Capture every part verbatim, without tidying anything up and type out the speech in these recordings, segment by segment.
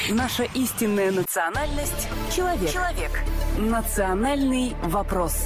Наша истинная национальность – человек. Человек. Национальный вопрос.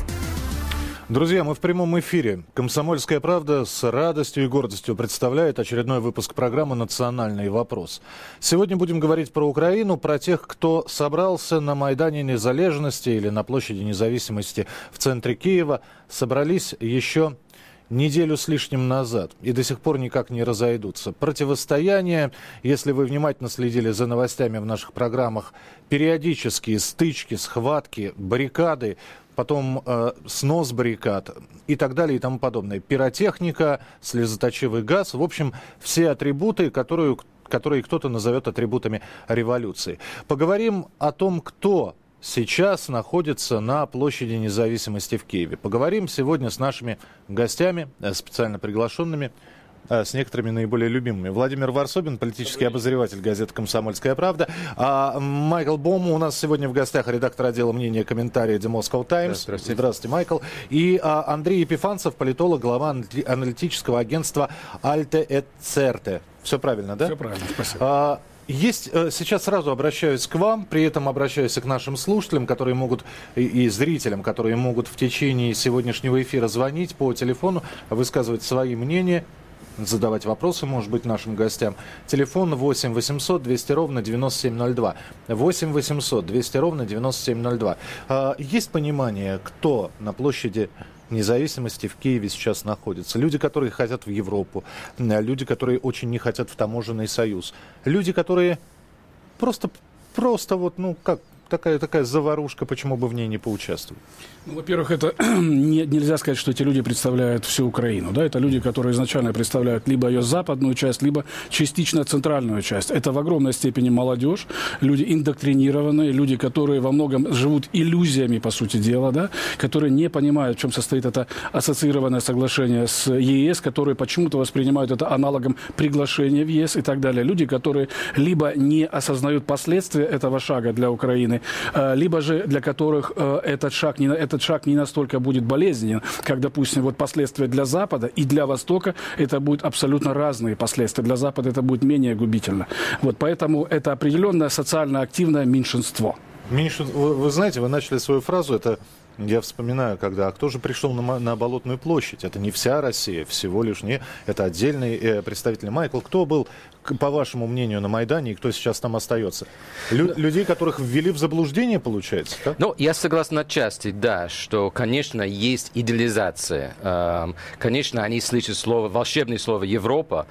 Друзья, мы в прямом эфире. «Комсомольская правда» с радостью и гордостью представляет очередной выпуск программы «Национальный вопрос». Сегодня будем говорить про Украину, про тех, кто собрался на Майдане Незалежности или на площади Независимости в центре Киева. Собрались еще неделю с лишним назад и до сих пор никак не разойдутся. Противостояние, если вы внимательно следили за новостями в наших программах, периодические стычки, схватки, баррикады, потом э, снос баррикад и так далее и тому подобное. Пиротехника, слезоточивый газ, в общем, все атрибуты, которые, которые кто-то назовет атрибутами революции. Поговорим о том, кто сейчас находится на площади Независимости в Киеве. Поговорим сегодня с нашими гостями, специально приглашенными, с некоторыми наиболее любимыми. Владимир Варсобин, политический обозреватель газеты «Комсомольская правда». А Майкл Бом у нас сегодня в гостях, редактор отдела мнения и комментария The Moscow Times. Здравствуйте. Здравствуйте, Майкл. И а, Андрей Епифанцев, политолог, глава аналитического агентства «Альте эт Церте». Все правильно, да? Все правильно, спасибо. А, Есть, сейчас сразу обращаюсь к вам, при этом обращаюсь и к нашим слушателям, которые могут, и, и зрителям, которые могут в течение сегодняшнего эфира звонить по телефону, высказывать свои мнения, задавать вопросы, может быть, нашим гостям. Телефон восемь восемьсот двести ровно девяносто семь ноль два. восемь восемьсот двести ровно девяносто семь ноль два. Есть понимание, кто на площади Независимости в Киеве сейчас находится? Люди, которые хотят в Европу, люди, которые очень не хотят в таможенный союз, люди, которые просто, просто вот, ну, как, такая, такая заварушка, почему бы в ней не поучаствовать? Ну, во-первых, это не, нельзя сказать, что эти люди представляют всю Украину. Да? Это люди, которые изначально представляют либо ее западную часть, либо частично центральную часть. Это в огромной степени молодежь, люди индоктринированные, люди, которые во многом живут иллюзиями, по сути дела, да? Которые не понимают, в чем состоит это ассоциированное соглашение с ЕС, которые почему-то воспринимают это аналогом приглашения в ЕС и так далее. Люди, которые либо не осознают последствия этого шага для Украины, либо же для которых этот шаг не, этот шаг не настолько будет болезненен, как, допустим, вот последствия для Запада и для Востока, это будут абсолютно разные последствия. Для Запада это будет менее губительно. Вот поэтому это определенное социально активное меньшинство. Меньшин... Вы, вы знаете, вы начали свою фразу, это я вспоминаю, когда, а кто же пришел на, на Болотную площадь? Это не вся Россия, всего лишь не, это отдельные э, представители. Майкл, кто был, по вашему мнению, на Майдане и кто сейчас там остается? Лю- людей, которых ввели в заблуждение, получается? Да? Ну, я согласен отчасти, да, что, конечно, есть идеализация. Конечно, они слышат слово, волшебное слово «Европа»,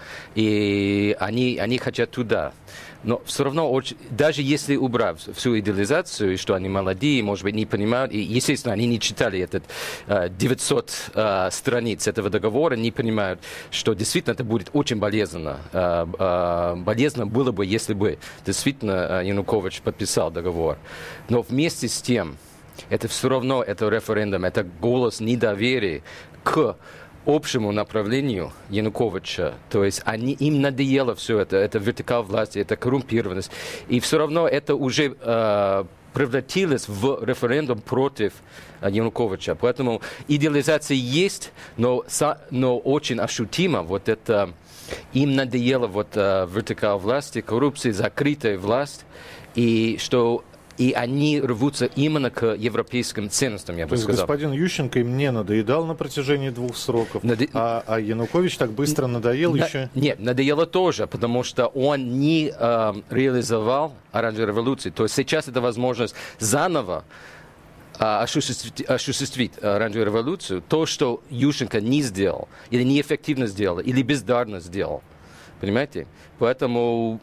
и они, они хотят туда. Но все равно, очень, даже если убрать всю идеализацию, что они молодые, может быть, не понимают, и, естественно, они не читали этот девятьсот uh, страниц этого договора, не понимают, что действительно это будет очень болезненно. Uh, uh, болезненно было бы, если бы действительно Янукович подписал договор. Но вместе с тем, это все равно, это референдум, это голос недоверия к общему направлению Януковича. То есть они, им надоело все это, это вертикаль власти, это коррумпированность. И все равно это уже э, превратилось в референдум против э, Януковича. Поэтому идеализация есть, но, но очень ощутимо вот это, им надоело вот э, вертикаль власти, коррупция, закрытая власть, и что и они рвутся именно к европейским ценностям, я бы То есть сказал. господин Ющенко им не надоедал на протяжении двух сроков, Наде... а, а Янукович так быстро надоел На... еще? Нет, надоело тоже, потому что он не э, реализовал оранжевую революцию. То есть сейчас это возможность заново э, осуществить, осуществить оранжевую революцию. То, что Ющенко не сделал, или неэффективно сделал, или бездарно сделал. Понимаете? Поэтому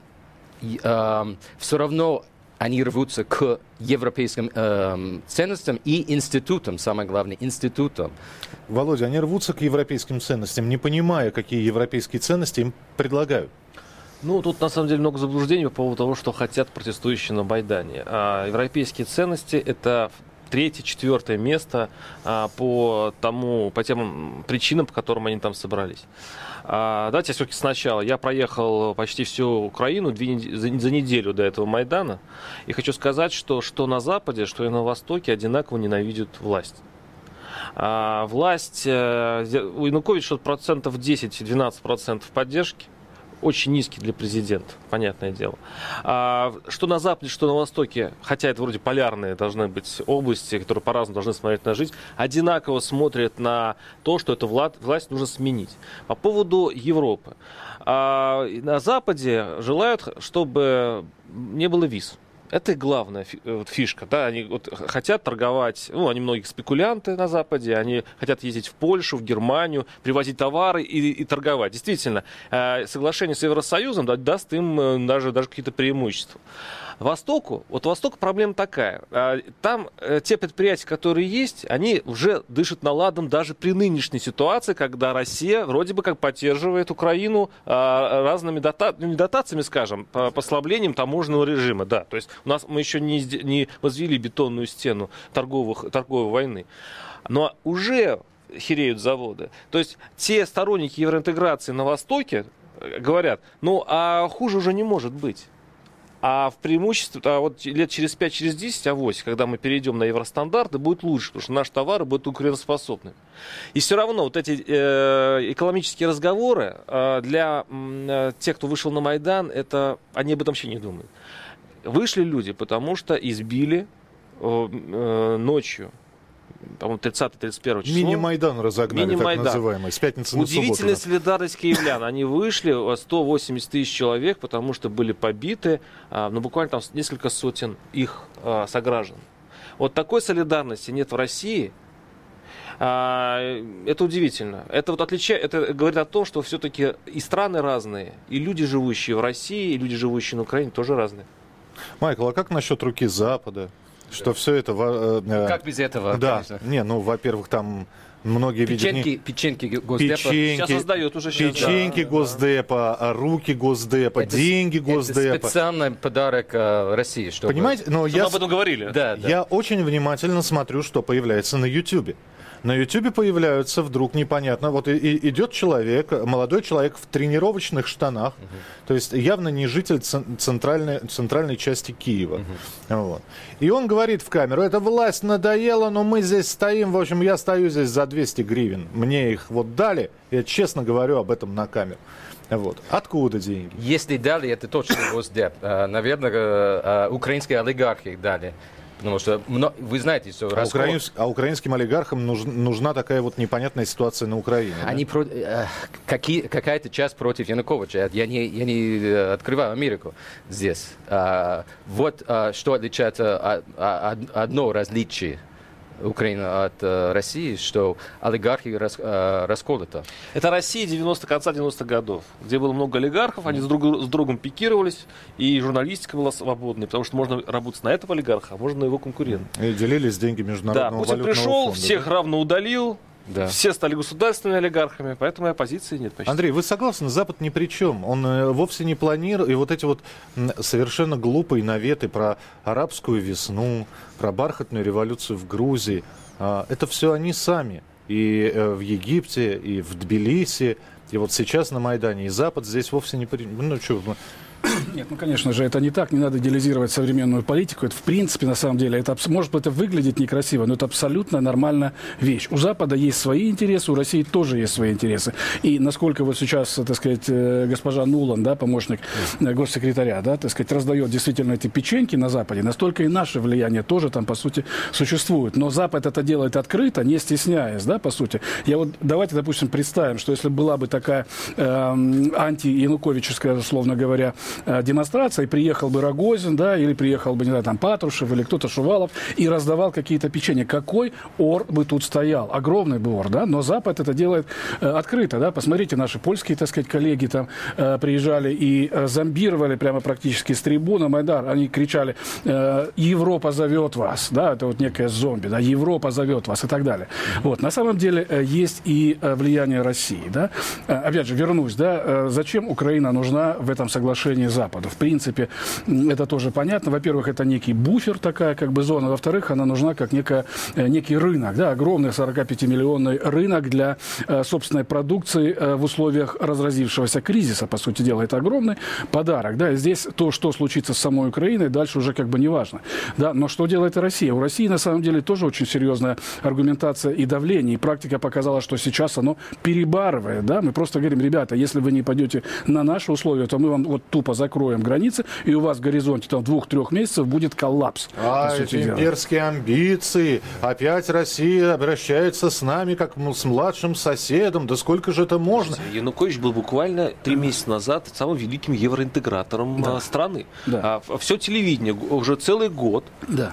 э, все равно они рвутся к европейским э, ценностям и институтам, самое главное, институтам. Володя, они рвутся к европейским ценностям, не понимая, какие европейские ценности им предлагают. Ну, тут на самом деле много заблуждений по поводу того, что хотят протестующие на Майдане. А европейские ценности – это третье, четвертое место а, по тому, по тем причинам, по которым они там собрались. А, давайте все-таки сначала. Я проехал почти всю Украину две, за, за неделю до этого Майдана. И хочу сказать, что что на Западе, что и на Востоке одинаково ненавидят власть. А, власть, у Януковича процентов десять-двенадцать процентов поддержки. очень низкий для президента, понятное дело. А что на Западе, что на Востоке, хотя это вроде полярные должны быть области, которые по-разному должны смотреть на жизнь, одинаково смотрят на то, что эту власть, власть нужно сменить. По поводу Европы. А на Западе желают, чтобы не было виз. Это главная фишка. Да? Они вот хотят торговать, ну, они многие спекулянты на Западе, они хотят ездить в Польшу, в Германию, привозить товары и, и торговать. Действительно, соглашение с Евросоюзом даст им даже, даже какие-то преимущества. Востоку, вот Востоку проблема такая. Там те предприятия, которые есть, они уже дышат наладом даже при нынешней ситуации, когда Россия вроде бы как поддерживает Украину разными дота... не дотациями, скажем, послаблением таможенного режима. Да, то есть у нас мы еще не, не возвели бетонную стену торговых, торговой войны. Но уже хереют заводы. То есть те сторонники евроинтеграции на Востоке говорят, ну а хуже уже не может быть. А в преимуществе, а вот лет через пять, через десять, авось, когда мы перейдем на евростандарты, будет лучше, потому что наши товары будут конкурентоспособны. И все равно вот эти э, экономические разговоры э, для э, тех, кто вышел на Майдан, это, они об этом вообще не думают. Вышли люди, потому что избили э, э, ночью, по-моему, тридцатого-тридцать первого числа. Мини-майдан разогнали, Мини-майдан. Так называемый, с пятницы на субботу. Удивительная солидарность киевлян. Они вышли, сто восемьдесят тысяч человек, потому что были побиты, ну, буквально там несколько сотен их а, сограждан. Вот такой солидарности нет в России. А, это удивительно. Это, вот отличает, это говорит о том, что все-таки и страны разные, и люди, живущие в России, и люди, живущие на Украине, тоже разные. Майкл, а как насчет руки Запада? Что все это... Э, как без этого? Да, конечно. Не, ну, во-первых, там многие печеньки, видят... Печеньки Госдепа. Печеньки, сейчас создают уже сейчас, печеньки да, Госдепа, да. Руки Госдепа, это, деньги Госдепа. Это специальный подарок э, России. Чтобы... Понимаете? Но чтобы я, об этом говорили. Да, да. Я очень внимательно смотрю, что появляется на Ютьюбе. На Ютьюбе появляются вдруг непонятно. Вот и, и идет человек, молодой человек в тренировочных штанах, uh-huh. то есть явно не житель центральной, центральной части Киева. Uh-huh. Вот. И он говорит в камеру: эта власть надоела, но мы здесь стоим. В общем, я стою здесь за двести гривен. Мне их вот дали. Я честно говорю об этом на камеру. Вот. Откуда деньги? Если дали, это точно Госдеп. Наверное, украинские олигархи дали. Потому что вы знаете, что а, расход... украинс... а украинским олигархам нуж... нужна такая вот непонятная ситуация на Украине. Они да? про... Какие... Какая-то часть против Януковича. Я не, я не открываю Америку здесь. Вот что отличает одно различие Украины от э, России, что олигархи рас, э, расколоты. Это Россия девяностых, конца девяностых годов, где было много олигархов, они с, друг, с другом пикировались, и журналистика была свободной, потому что можно работать на этого олигарха, а можно на его конкурента. И делились деньги Международного да, Путин валютного пришел, фонда. всех да? равно удалил, да. Все стали государственными олигархами, поэтому и оппозиции нет почти. Андрей, вы согласны? Запад ни при чем. Он э, вовсе не планирует. И вот эти вот м, совершенно глупые наветы про арабскую весну, про бархатную революцию в Грузии, э, это все они сами. И э, в Египте, и в Тбилиси, и вот сейчас на Майдане. И Запад здесь вовсе не при... Ну, что... Нет, ну, конечно же, это не так, не надо идеализировать современную политику. Это, в принципе, на самом деле, это, может быть, это выглядит некрасиво, но это абсолютно нормальная вещь. У Запада есть свои интересы, у России тоже есть свои интересы. И насколько вот сейчас, так сказать, госпожа Нуланд, да, помощник госсекретаря, да, так сказать, раздает действительно эти печеньки на Западе, настолько и наше влияние тоже там, по сути, существует. Но Запад это делает открыто, не стесняясь, да, по сути. Я вот, давайте, допустим, представим, что если была бы такая э, анти-януковическая, условно говоря, демонстрация, и приехал бы Рогозин, да, или приехал бы, не знаю, там, Патрушев, или кто-то, Шувалов, и раздавал какие-то печенья. Какой ор бы тут стоял? Огромный бы ор, да, но Запад это делает э, открыто, да, посмотрите, наши польские, так сказать, коллеги там э, приезжали и э, зомбировали прямо практически с трибуны Майдан, они кричали: э, Европа зовет вас, да, это вот некая зомби, да, Европа зовет вас и так далее. Вот, на самом деле э, есть и э, влияние России, да. Э, опять же, вернусь, да, э, зачем Украина нужна в этом соглашении отношении Запада. В принципе, это тоже понятно. Во-первых, это некий буфер, такая как бы зона. Во-вторых, она нужна как некая, некий рынок, да, огромный сорокапятимиллионный рынок для э, собственной продукции э, в условиях разразившегося кризиса. По сути дела, это огромный подарок. Да. И здесь то, что случится с самой Украиной, дальше уже как бы не важно. Да. Но что делает Россия? У России на самом деле тоже очень серьезная аргументация и давление. И практика показала, что сейчас оно перебарывает. Да. Мы просто говорим, ребята, если вы не пойдете на наши условия, то мы вам вот тупо закроем границы, и у вас в горизонте там двух-трех месяцев будет коллапс. А, эти имперские амбиции. Опять Россия обращается с нами как с младшим соседом. Да сколько же это можно? Янукович был буквально три месяца назад самым великим евроинтегратором да. страны. Да. А, все телевидение уже целый год. Да.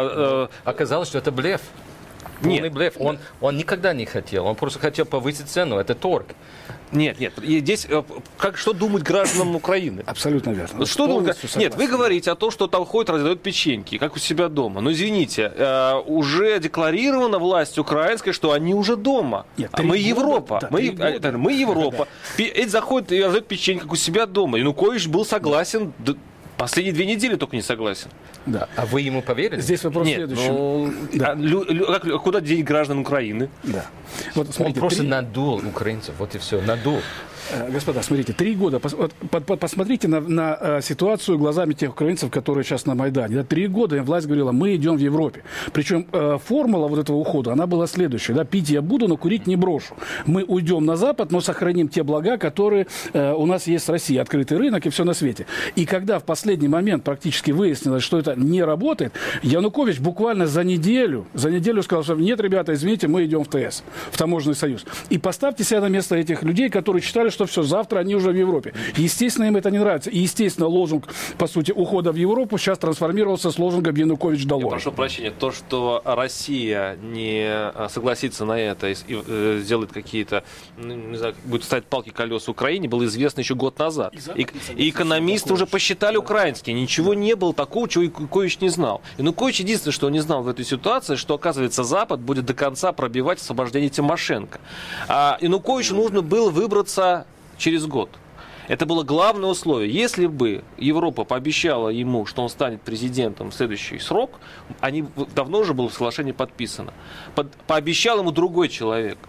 А, а, Оказалось, что это блеф. Полный Нет. блеф. Он, он никогда не хотел. Он просто хотел повысить цену. Это торг. Нет, нет. И здесь как, что думать гражданам Украины? Абсолютно верно. Что думать? Нет, вы говорите о том, что там ходят, раздают печеньки, как у себя дома. Но извините, э, уже декларировано власть украинской, что они уже дома. Нет, а мы Европа. Да, мы, а, мы Европа. Да, да. Эти заходят и раздают печеньки, как у себя дома. Янукович был согласен. Да. Последние две недели только не согласен. Да. А вы ему поверили? Здесь вопрос Нет, следующий. Ну, да. а, лю, лю, как, куда деть граждан Украины? Да. Вот, смотрите, Он просто три... надул украинцев. Вот и все. Надул. Господа, смотрите, три года, пос, по, по, посмотрите на, на э, ситуацию глазами тех украинцев, которые сейчас на Майдане. Да, три года власть говорила, мы идем в Европе. Причем э, формула вот этого ухода, она была следующая. Да, пить я буду, но курить не брошу. Мы уйдем на Запад, но сохраним те блага, которые э, у нас есть в России. Открытый рынок и все на свете. И когда в последний момент практически выяснилось, что это не работает, Янукович буквально за неделю, за неделю сказал, что нет, ребята, извините, мы идем в ТС, в Таможенный союз. И поставьте себя на место этих людей, которые считали, что все, завтра они уже в Европе. Естественно, им это не нравится. И, естественно, лозунг, по сути, ухода в Европу сейчас трансформировался с лозунгом Янукович долой. Я прошу прощения, то, что Россия не согласится на это и э, сделает какие-то, ну, не знаю, будет ставить палки колеса Украине, было известно еще год назад. И, и, и экономисты уже посчитали украинские. Ничего не было такого, чего Янукович не знал. Янукович единственное, что он не знал в этой ситуации, что, оказывается, Запад будет до конца пробивать освобождение Тимошенко. А Януковичу нужно было выбраться через год. Это было главное условие. Если бы Европа пообещала ему, что он станет президентом в следующий срок, они, давно уже было соглашение подписано. Под, пообещал ему другой человек.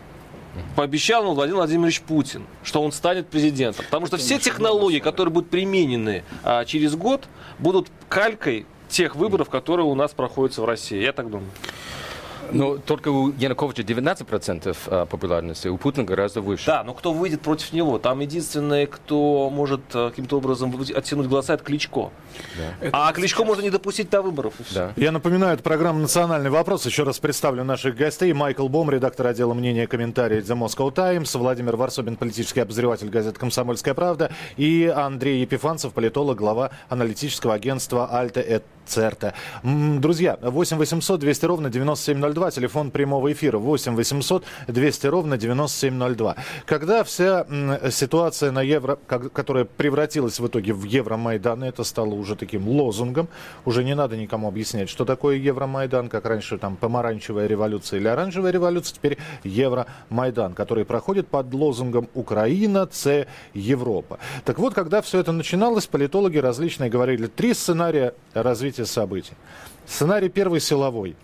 Пообещал ему Владимир Владимирович Путин, что он станет президентом. Потому что все технологии, которые будут применены а, через год, будут калькой тех выборов, которые у нас проходят в России. Я так думаю. Но только у Януковича девятнадцать процентов популярности, у Путина гораздо выше. Да, но кто выйдет против него? Там единственное, кто может каким-то образом оттянуть голоса, это Кличко. Да. А это Кличко сейчас можно не допустить до выборов. Да. Я напоминаю, это программа «Национальный вопрос». Еще раз представлю наших гостей. Майкл Бом, редактор отдела мнения и комментарий The Moscow Times, Владимир Варсобин, политический обозреватель газеты «Комсомольская правда», и Андрей Епифанцев, политолог, глава аналитического агентства «Альта эт Церта». Друзья, восемь восемьсот двести ровно девяносто семь ноль два, телефон прямого эфира восемь восемьсот двести ровно девяносто семь ноль два. Когда вся ситуация на Евро, которая превратилась в итоге в Евромайдан, это стало уже таким лозунгом, уже не надо никому объяснять, что такое Евромайдан, как раньше там помаранчевая революция или оранжевая революция, теперь Евромайдан, который проходит под лозунгом «Украина, це Европа». Так вот, когда все это начиналось, политологи различные говорили три сценария развития событий. Сценарий первый силовой.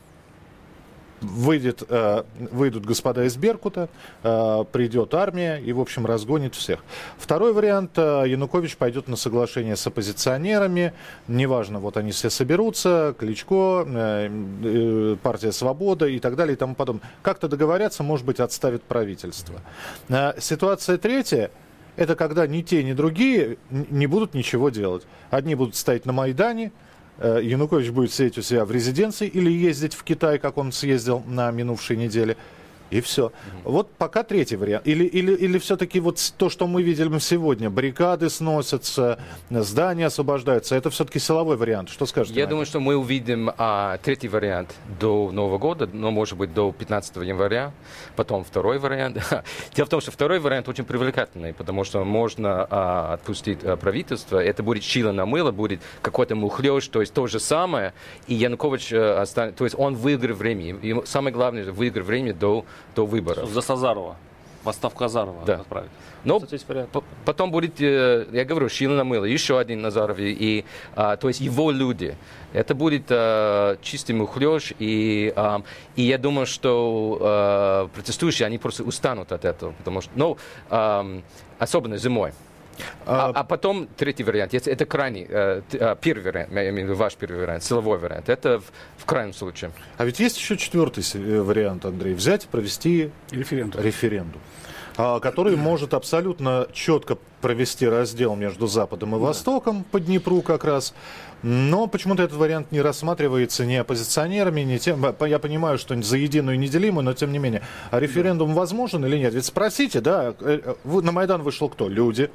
Выйдет, э, выйдут господа из Беркута, э, придет армия и, в общем, разгонит всех. Второй вариант. Э, Янукович пойдет на соглашение с оппозиционерами. Неважно, вот они все соберутся, Кличко, э, э, партия «Свобода» и так далее и тому подобное. Как-то договорятся, может быть, отставит правительство. Э, ситуация третья. Это когда ни те, ни другие не будут ничего делать. Одни будут стоять на Майдане, Янукович будет сидеть у себя в резиденции или ездить в Китай, как он съездил на минувшей неделе. И все. Mm-hmm. Вот пока третий вариант. Или, или, или все-таки вот то, что мы видели сегодня, баррикады сносятся, здания освобождаются, это все-таки силовой вариант. Что скажете? Я Майя? думаю, что мы увидим а, третий вариант до Нового года, но, может быть, до пятнадцатого января, потом второй вариант. Дело в том, что второй вариант очень привлекательный, потому что можно а, отпустить а, правительство, это будет шило на мыло, будет какой-то мухлёж, то есть то же самое, и Янукович а, останет, то есть он выиграет время. И самое главное, выиграть время до до выборов. За Сазарова. в отставку Азарова да. отправить. Но Кстати, п- потом будет, я говорю, Шило на мыло, еще один Назаров, и, и, а, то есть его люди. Это будет а, чистый мухлёж, и, а, и я думаю, что а, протестующие, они просто устанут от этого, потому что, ну, а, особенно зимой. А, а потом третий вариант, это, это крайний, э, первый вариант, я имею в виду ваш первый вариант, силовой вариант, это в, в крайнем случае. А ведь есть еще четвертый вариант, Андрей, взять и провести референдум. референдум, который может абсолютно четко провести раздел между Западом и Востоком по Днепру как раз. Но почему-то этот вариант не рассматривается ни оппозиционерами, ни тем. Я понимаю, что за единую и неделимую, но тем не менее. А референдум возможен или нет? Ведь спросите, да, на Майдан вышел кто? Люди.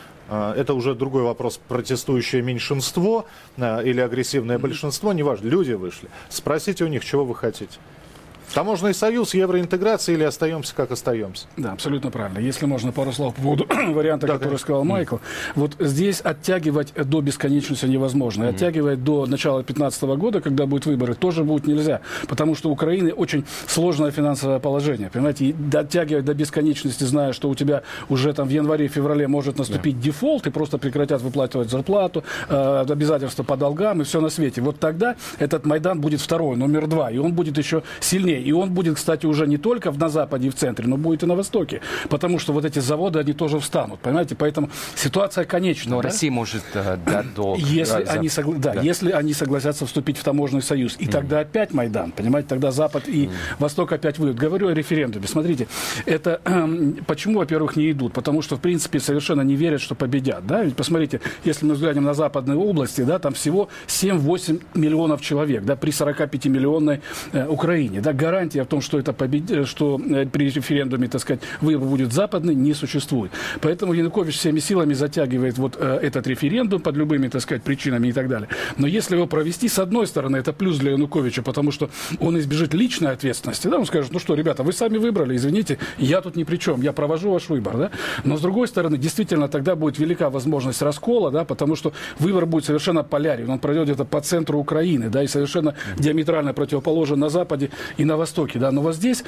Это уже другой вопрос, протестующее меньшинство или агрессивное большинство, неважно, люди вышли. Спросите у них, чего вы хотите. Таможенный союз, евроинтеграция или остаемся, как остаемся? Да, абсолютно правильно. Если можно пару слов по поводу варианта, да, который конечно. сказал Майкл. Mm. Вот здесь оттягивать до бесконечности невозможно. Mm. Оттягивать до начала две тысячи пятнадцатого года, когда будут выборы, тоже будет нельзя. Потому что у Украины очень сложное финансовое положение. Понимаете, и оттягивать до бесконечности, зная, что у тебя уже там в январе-феврале может наступить yeah. дефолт, и просто прекратят выплачивать зарплату, э, обязательства по долгам и все на свете. Вот тогда этот Майдан будет второй, номер два. И он будет еще сильнее. И он будет, кстати, уже не только на Западе и в центре, но будет и на Востоке. Потому что вот эти заводы, они тоже встанут. Понимаете? Поэтому ситуация конечна. Но да? Россия может э, дать долг. Если, за... они согла... да, да. если они согласятся вступить в таможенный союз. И mm. тогда опять Майдан. Понимаете? Тогда Запад и mm. Восток опять выйдут. Говорю о референдуме. Смотрите, это э, почему, во-первых, не идут? Потому что, в принципе, совершенно не верят, что победят. Да? Ведь посмотрите, если мы взглянем на западные области, да, там всего семь-восемь миллионов человек, да, при сорокапятимиллионной э, Украине. Да, гарантия в том, что это побед... что при референдуме, так сказать, выбор будет западный, не существует. Поэтому Янукович всеми силами затягивает вот э, этот референдум под любыми, так сказать, причинами и так далее. Но если его провести, с одной стороны, это плюс для Януковича, потому что он избежит личной ответственности. Да? Он скажет, ну что, ребята, вы сами выбрали, извините, я тут ни при чем, я провожу ваш выбор. Да? Но с другой стороны, действительно, тогда будет велика возможность раскола, да, потому что выбор будет совершенно полярен. Он пройдет где-то по центру Украины, да, и совершенно диаметрально противоположен на Западе и на Востоке. Да, но вот здесь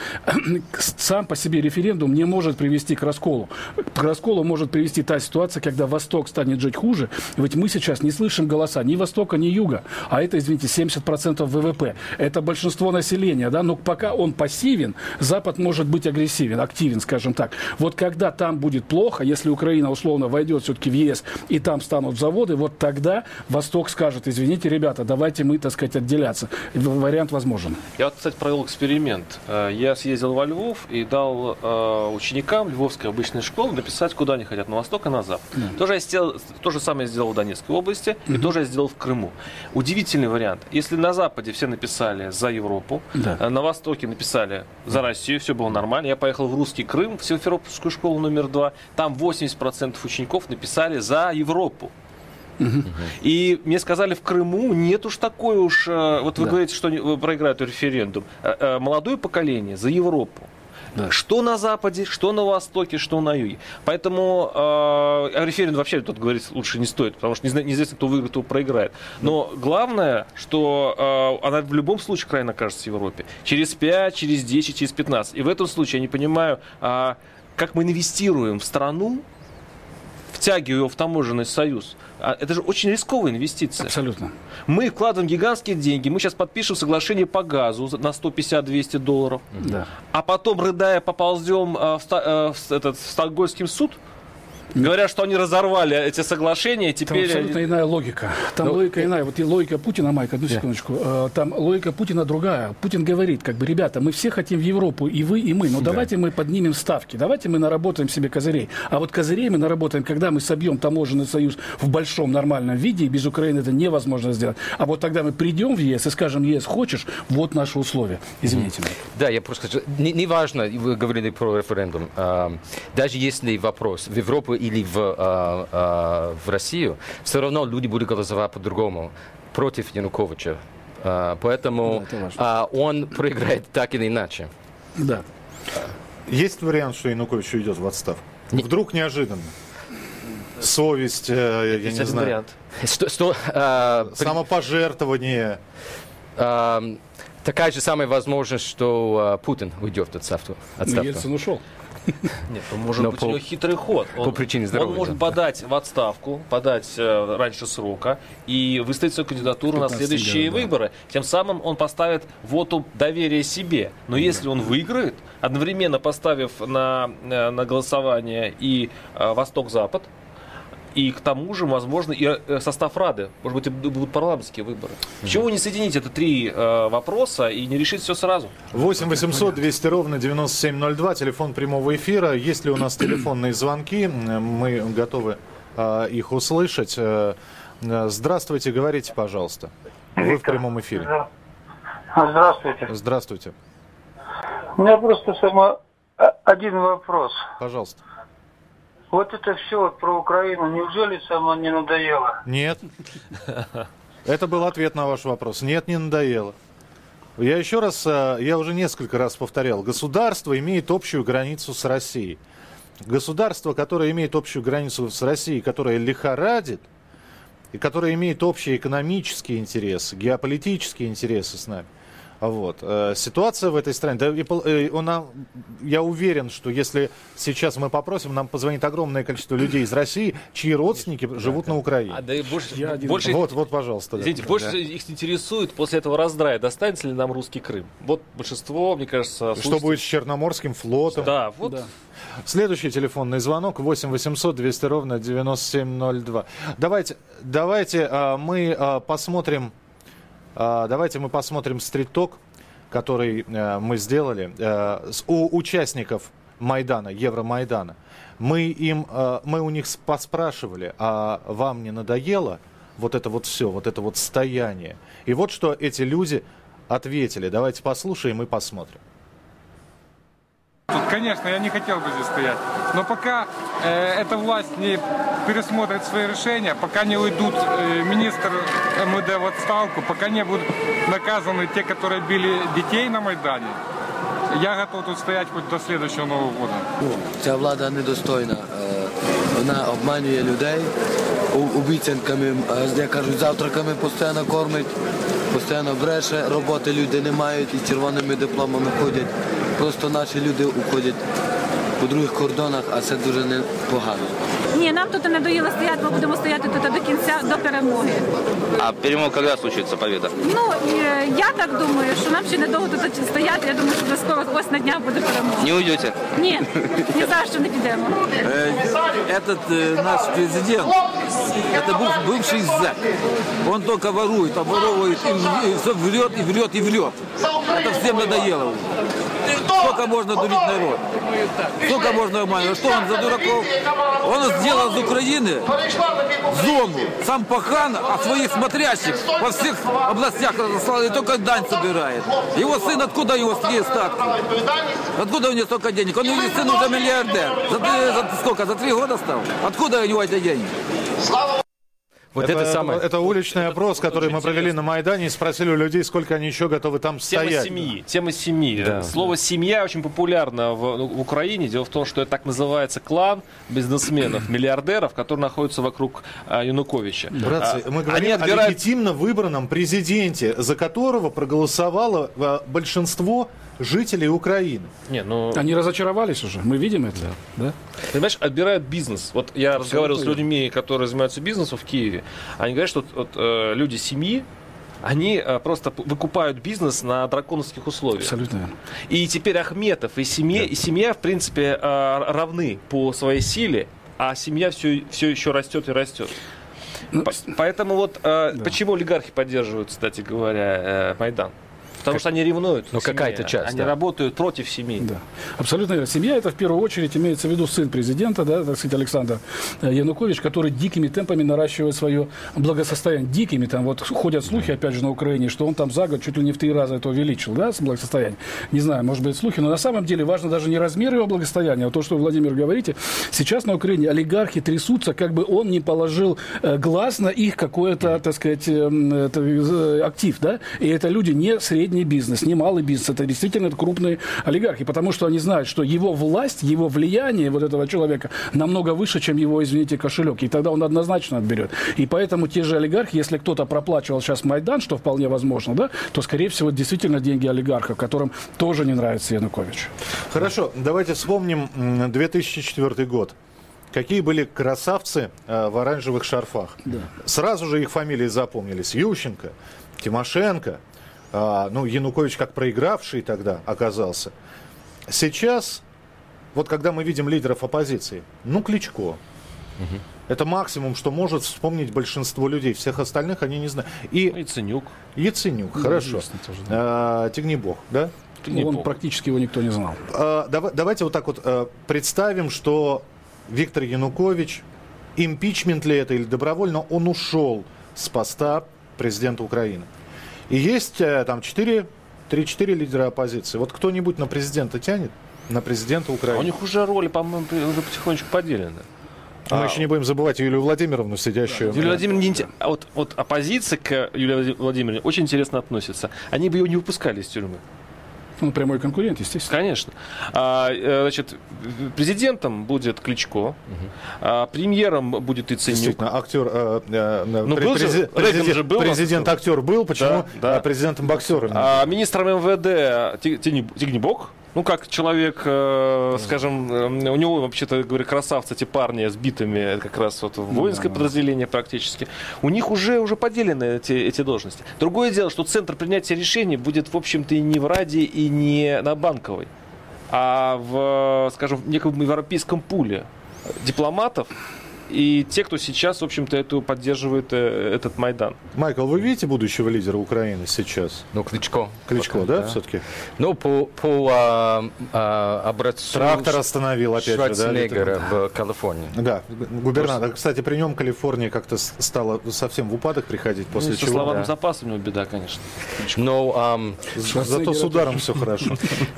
сам по себе референдум не может привести к расколу. К расколу может привести та ситуация, когда Восток станет жить хуже. Ведь мы сейчас не слышим голоса ни Востока, ни Юга. А это, извините, семьдесят процентов ВВП. Это большинство населения. Да? Но пока он пассивен, Запад может быть агрессивен, активен, скажем так. Вот когда там будет плохо, если Украина условно войдет все-таки в ЕС и там станут заводы, вот тогда Восток скажет, извините, ребята, давайте мы, так сказать, отделяться. Вариант возможен. Я вот, кстати, провел эксперимент. Я съездил во Львов и дал э, ученикам Львовской обычной школы написать, куда они хотят, на восток и на запад. Mm. То, же я сделал, то же самое я сделал в Донецкой области, mm-hmm. и то же я сделал в Крыму. Удивительный вариант. Если на западе все написали за Европу, yeah. на востоке написали за Россию, все было нормально. Я поехал в русский Крым, в Симферопольскую школу номер два. Там восемьдесят процентов учеников написали за Европу. Uh-huh. И мне сказали, в Крыму нет уж такой уж... Вот вы да. говорите, что проиграют референдум. Молодое поколение за Европу. Да. Что на Западе, что на Востоке, что на Юге. Поэтому э, референдум вообще тут говорить лучше не стоит, потому что неизвестно, кто выиграет, кто проиграет. Но главное, что э, она в любом случае крайне окажется в Европе. Через пять, через десять, через пятнадцать. И в этом случае я не понимаю, э, как мы инвестируем в страну, втягивая его в таможенный союз. Это же очень рисковая инвестиция. Абсолютно. Мы вкладываем гигантские деньги, мы сейчас подпишем соглашение по газу на сто пятьдесят-двести долларов, да. а потом, рыдая, поползем в, в, в, этот, в Стокгольмский суд. Говорят, что они разорвали эти соглашения, и теперь... Там абсолютно иная логика. Там Но... логика иная. Вот и логика Путина, Майк, одну секундочку. Yeah. Там логика Путина другая. Путин говорит, как бы, ребята, мы все хотим в Европу, и вы, и мы. Но yeah. давайте мы поднимем ставки, давайте мы наработаем себе козырей. А вот козырей мы наработаем, когда мы собьем таможенный союз в большом нормальном виде, и без Украины это невозможно сделать. А вот тогда мы придем в ЕС и скажем, ЕС, хочешь, вот наши условия. Извините меня. Mm-hmm. Да, я просто хочу... Не, не важно, вы говорили про референдум. А, даже если вопрос в Европу или в, а, а, в Россию, все равно люди будут голосовать по-другому против Януковича. А, поэтому да, а, он проиграет так или иначе. Да. Есть вариант, что Янукович уйдет в отставку? Не... Вдруг неожиданно? Совесть, э, я не знаю. Вариант. Что, что, а, самопожертвование. А, такая же самая возможность, что а, Путин уйдет в отставку. отставку. Ельцин ушел. Нет, ну, может Но быть, по- у него хитрый ход. Он, по причине здоровья, он может да. подать в отставку, подать э, раньше срока и выставить свою кандидатуру на следующие году, да. выборы. Тем самым он поставит вотум доверия себе. Но если он выиграет, одновременно поставив на, э, на голосование и э, Восток-Запад, и к тому же, возможно, и э, состав Рады. Может быть, и будут парламентские выборы. Почему вы не соедините это три э, вопроса и не решить все сразу? восемь восемьсот двести ровно девяносто семь ноль два, телефон прямого эфира. Есть ли у нас телефонные звонки? Мы готовы э, их услышать. Э, здравствуйте, говорите, пожалуйста. Вы в прямом эфире. Здравствуйте. Здравствуйте. У меня просто само один вопрос. Пожалуйста. Вот это все вот про Украину, неужели само не надоело? Нет. Это был ответ на ваш вопрос. Нет, не надоело. Я еще раз, я уже несколько раз повторял. Государство имеет общую границу с Россией. Государство, которое имеет общую границу с Россией, которое лихорадит, и которое имеет общие экономические интересы, геополитические интересы с нами. Вот. Ситуация в этой стране, да, и, она, я уверен, что если сейчас мы попросим, нам позвонит огромное количество людей из России, чьи родственники живут на Украине. А, да и больше, Я один- больше, Вот, вот, пожалуйста. да. извините, больше Да. их интересует после этого раздрая, достанется ли нам русский Крым. Вот большинство, мне кажется, Что слушателей- будет с Черноморским флотом? Да, вот. Да. Следующий телефонный звонок восемь восемьсот двести ровно девяносто семь ноль два. Давайте, давайте а, мы а, посмотрим, а, давайте мы посмотрим стрит-ток, который а, мы сделали а, с, у участников Майдана, Евромайдана. Мы им, а, мы у них поспрашивали, а вам не надоело вот это вот все, вот это вот стояние? И вот что эти люди ответили. Давайте послушаем и посмотрим. Тут, конечно, я не хотел бы здесь стоять. Но пока э, эта власть не пересмотрит свои решения, пока не уйдут э, министр эм вэ дэ в отставку, пока не будут наказаны те, которые били детей на Майдані, я готов тут стоять хоть до следующего Нового года. Ця влада недостойна. Е, Вона обманює людей у- обіцянками, е, як кажуть, завтраками постійно кормить, постійно бреше, роботи люди не мають і червоними дипломами ходять. Просто наші люди уходять по других кордонах, а це дуже непогано. Ні, нам тут не надоїло стояти, ми будемо стояти тут до кінця, до перемоги. А перемога когда случится, победа? Ну, е, я так думаю, що нам ще недовго тут стояти, я думаю, що вже скоро ось на днях буде перемога. Не уйдете? Ні, ні за що не підемо. Этот э, наш президент, это быв- бывший зэк. Он только ворует, обворовывает, и, в- и все врет, и врет, и врет. Это всем надоело уже. Сколько можно дурить народ? Сколько можно обманывать? Что он за дураков? Он сделал из Украины зону. Сам пахан, а своих смотрящих во всех областях разослал и только дань собирает. Его сын, откуда его такие статки? Откуда у него столько денег? Он его сын уже миллиардер. За, три- за сколько? За три года стал? Откуда у него эти деньги? Вот это, это, самое. это уличный опрос, который мы провели на Майдане и спросили у людей, сколько они еще готовы там Тема стоять. семьи. Тема семьи. Да. Слово «семья» очень популярно в, в Украине. Дело в том, что это так называется клан бизнесменов, миллиардеров, которые находятся вокруг а, Януковича. Братцы, А, мы они говорим отбирают... о легитимно выбранном президенте, за которого проголосовало э, большинство жителей Украины. Не, ну... Они разочаровались уже, мы видим это, да? Понимаешь, отбирают бизнес. Вот я Абсолютно разговаривал с верно. людьми, которые занимаются бизнесом в Киеве. Они говорят, что вот, э, люди семьи, они э, просто п- выкупают бизнес на драконовских условиях. Абсолютно верно. И теперь Ахметов и семья, и семья, в принципе, э, равны по своей силе, а семья все, все еще растет и растет. Ну, По- Поэтому вот э, Да. почему олигархи поддерживают, кстати говоря, э, Майдан? Потому что они ревнуют. Ну, к семье. какая-то часть, Они да. работают против семьи. Да, абсолютно верно. Семья — это в первую очередь имеется в виду сын президента, да, так сказать, Александр э, Янукович, который дикими темпами наращивает свое благосостояние. Дикими, там вот ходят слухи, опять же, на Украине, что он там за год чуть ли не в три раза это увеличил, да, с благосостоянием. Не знаю, может быть, слухи, но на самом деле важно даже не размер его благосостояния, а то, что вы, Владимир, говорите. Сейчас на Украине олигархи трясутся, как бы он не положил э, глаз на их какой-то, так сказать, э, это, э, актив, да, и это люди не среднего средний бизнес, не малый бизнес. Это действительно крупные олигархи, потому что они знают, что его власть, его влияние вот этого человека намного выше, чем его, извините, кошелек. И тогда он однозначно отберет. И поэтому те же олигархи, если кто-то проплачивал сейчас Майдан, что вполне возможно, да, то, скорее всего, действительно деньги олигархов, которым тоже не нравится Янукович. Хорошо, давайте вспомним две тысячи четвёртый год. Какие были красавцы э, в оранжевых шарфах. Да. Сразу же их фамилии запомнились. Ющенко, Тимошенко, э, ну, Янукович как проигравший тогда оказался. Сейчас, вот когда мы видим лидеров оппозиции, ну, Кличко. Угу. Это максимум, что может вспомнить большинство людей. Всех остальных они не знают. И Яценюк. Яценюк, ну, хорошо. Тоже, да. э, Тягнебок, да? Ну, он практически его никто не знал. Э, давай, давайте вот так вот э, представим, что Виктор Янукович, импичмент ли это или добровольно, он ушел с поста президента Украины. И есть э, там три-четыре лидера оппозиции. Вот кто-нибудь на президента тянет? На президента Украины? А у них уже роли, по-моему, уже потихонечку поделены. Мы а, еще не будем забывать Юлию Владимировну, сидящую. Юлия Владимировна, не... а вот, вот оппозиция к Юлии Владимировне очень интересно относится. Они бы ее не выпускали из тюрьмы. Он прямой конкурент, естественно. Конечно. А, значит, президентом будет Кличко, угу. а, премьером будет Яценюк. Действительно, актер... Э, э, ну, был прези... же, президент, же был, президент актер был, почему да, да. президентом боксером? А, министром эм вэ дэ Тягнебок. Ну, как человек, э, скажем, э, у него, вообще-то, говорю, красавцы, эти парни с битами, как раз вот воинское подразделение практически. У них уже, уже поделены эти, эти должности. Другое дело, что центр принятия решений будет, в общем-то, и не в Раде, и не на Банковой, а в, скажем, в неком европейском пуле дипломатов и те, кто сейчас, в общем-то, эту поддерживает э, этот Майдан. Майкл, вы видите будущего лидера Украины сейчас? Ну, Кличко. Кличко, да, да, все-таки? Ну, по, по а, а, образцу... Трактор остановил, опять Шварценеггера же, да? в Калифорнии. Да, губернатор. Кстати, при нем Калифорния как-то стала совсем в упадок приходить, после ну, чего... Со словарным да. запасом у него беда, конечно. Но, um, зато с ударом все хорошо.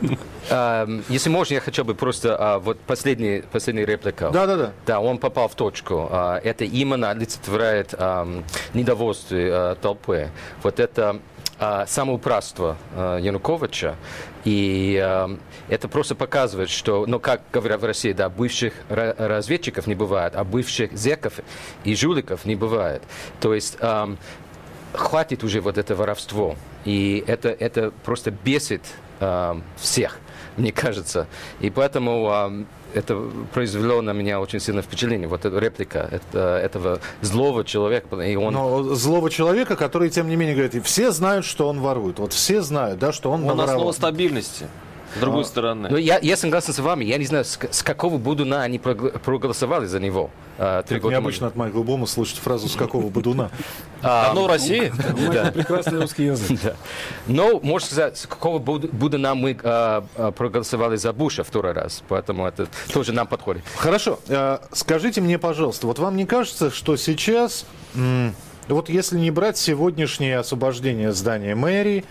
Если можно, я хотел бы просто... Вот последняя реплика. Да-да-да. Да, он попал в точку. Это именно олицетворяет um, недовольство uh, толпы. Вот это uh, самоуправство uh, Януковича. И uh, это просто показывает, что, ну, как говорят в России, да, бывших разведчиков не бывает, а бывших зеков и жуликов не бывает. То есть um, хватит уже вот это воровство. И это, это просто бесит uh, всех, мне кажется. И поэтому... Uh, это произвело на меня очень сильное впечатление. Вот эта реплика это, этого злого человека. И он... Но злого человека, который, тем не менее, говорит, все знают, что он ворует. Вот все знают, да, что он наворовал. Он основа стабильности. С другой а, стороны. Ну, я, я согласен с вами. Я не знаю, с, с какого Будуна они проголосовали за него. А, три года необычно от Майкла Бома слышать фразу «с какого Будуна». Одно в России. Прекрасный русский язык. Но, можно сказать, с какого Будуна мы проголосовали за Буша второй раз. Поэтому это тоже нам подходит. Хорошо. Скажите мне, пожалуйста, вот вам не кажется, что сейчас, вот если не брать сегодняшнее освобождение здания мэрии,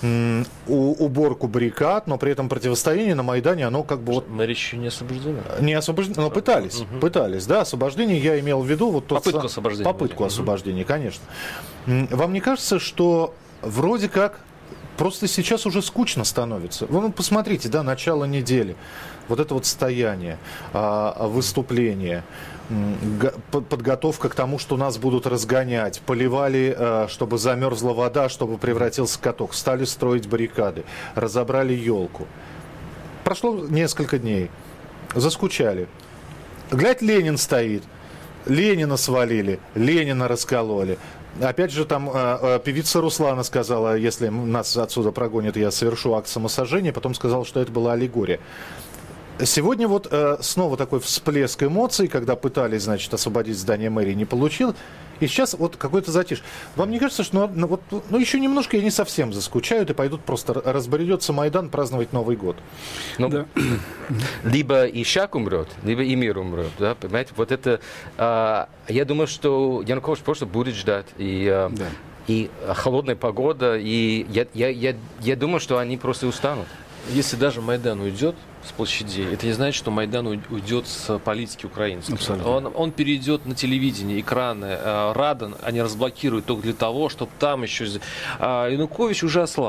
уборку баррикад, но при этом противостояние на Майдане, оно как бы... Вот, мэрия еще не освобождена. Не освобождена, но пытались, угу. пытались, да, освобождение я имел в виду... Вот тот попытку сам, освобождения. Попытку освобождения, конечно. Вам не кажется, что вроде как просто сейчас уже скучно становится? Вы ну, посмотрите, да, начало недели, вот это вот стояние, выступление, подготовка к тому, что нас будут разгонять, поливали, чтобы замерзла вода, чтобы превратился каток, стали строить баррикады, разобрали елку. Прошло несколько дней, заскучали. Глядь, Ленин стоит, Ленина свалили, Ленина раскололи. Опять же, там э, певица Руслана сказала, если нас отсюда прогонят, я совершу акт самосожжения, потом сказала, что это была аллегория. Сегодня вот э, снова такой всплеск эмоций, когда пытались, значит, освободить здание мэрии, не получилось. И сейчас вот какой-то затишье. Вам не кажется, что ну, вот, ну, еще немножко и не совсем заскучают и пойдут просто разбредется Майдан праздновать Новый год? Ну, да. Либо Ишак умрет, либо и мир умрет. Да? Понимаете, вот это... Э, я думаю, что Янукович просто будет ждать. И, э, да. и холодная погода. И я, я, я, я думаю, что они просто устанут. Если даже Майдан уйдет с площадей, это не значит, что Майдан уйдет с политики украинской. Он, он перейдет на телевидение, экраны. Радан они разблокируют только для того, чтобы там еще... Янукович уже ослаб.